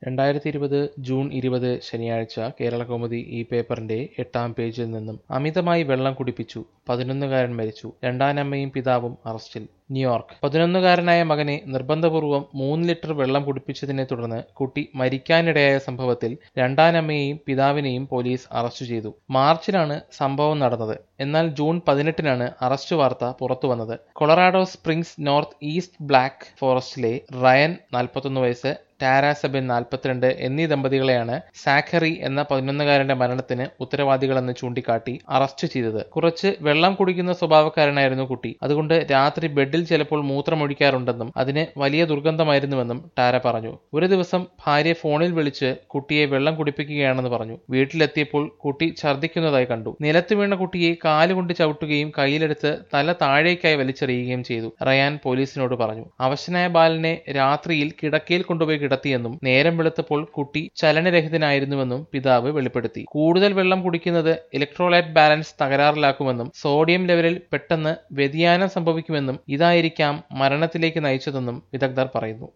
2020 June 20 ശനിയാഴ്ച കേരളകൗമുദി ഈ പേപ്പറിന്റെ 8-ാം പേജിൽ നിന്നും അമിതമായി വെള്ളം കുടിപ്പിച്ചു, 11-കാരൻ മരിച്ചു, രണ്ടാനമ്മയും പിതാവും അറസ്റ്റിൽ. ന്യൂയോർക്ക്. 11-കാരനായ മകനെ നിർബന്ധപൂർവ്വം 3 ലിറ്റർ വെള്ളം കുടിപ്പിച്ചതിനെ തുടർന്ന് കുട്ടി മരിക്കാനിടയായ സംഭവത്തിൽ രണ്ടാനമ്മയെയും പിതാവിനെയും പോലീസ് അറസ്റ്റ് ചെയ്തു. മാർച്ചിലാണ് സംഭവം നടന്നത്. എന്നാൽ ജൂൺ 18-നാണ് അറസ്റ്റ് വാർത്ത പുറത്തുവന്നത്. Colorado Springs north east black ഫോറസ്റ്റിലെ റയൻ 41 വയസ്സ്, ടാര സെബിൻ 42 എന്നീ ദമ്പതികളെയാണ് സാഖറി എന്ന 11-കാരന്റെ മരണത്തിന് ഉത്തരവാദികളെന്ന് ചൂണ്ടിക്കാട്ടി അറസ്റ്റ് ചെയ്തത്. കുറച്ച് വെള്ളം കുടിക്കുന്ന സ്വഭാവക്കാരനായിരുന്നു കുട്ടി. അതുകൊണ്ട് രാത്രി ബെഡിൽ ചിലപ്പോൾ മൂത്രമൊഴിക്കാറുണ്ടെന്നും അതിന് വലിയ ദുർഗന്ധമായിരുന്നുവെന്നും ടാര പറഞ്ഞു. ഒരു ദിവസം ഭാര്യ ഫോണിൽ വിളിച്ച് കുട്ടിയെ വെള്ളം കുടിപ്പിക്കുകയാണെന്ന് പറഞ്ഞു. വീട്ടിലെത്തിയപ്പോൾ കുട്ടി ഛർദ്ദിക്കുന്നതായി കണ്ടു. നിലത്ത് വീണ കുട്ടിയെ കാലുകൊണ്ട് ചവിട്ടുകയും കയ്യിലെടുത്ത് തല താഴേക്കായി വലിച്ചെറിയുകയും ചെയ്തു. റയാൻ പോലീസിനോട് പറഞ്ഞു. അവശനായ ബാലനെ രാത്രിയിൽ കിടക്കയിൽ കൊണ്ടുപോയി കിടത്തിയെന്നും നേരം വെളുത്തപ്പോൾ കുട്ടി ചലനരഹിതനായിരുന്നുവെന്നും പിതാവ് വെളിപ്പെടുത്തി. കൂടുതൽ വെള്ളം കുടിക്കുന്നത് ഇലക്ട്രോലൈറ്റ് ബാലൻസ് തകരാറിലാക്കുമെന്നും സോഡിയം ലെവലിൽ പെട്ടെന്ന് വ്യതിയാനം സംഭവിക്കുമെന്നും ഇതായിരിക്കാം മരണത്തിലേക്ക് നയിച്ചതെന്നും വിദഗ്ധർ പറയുന്നു.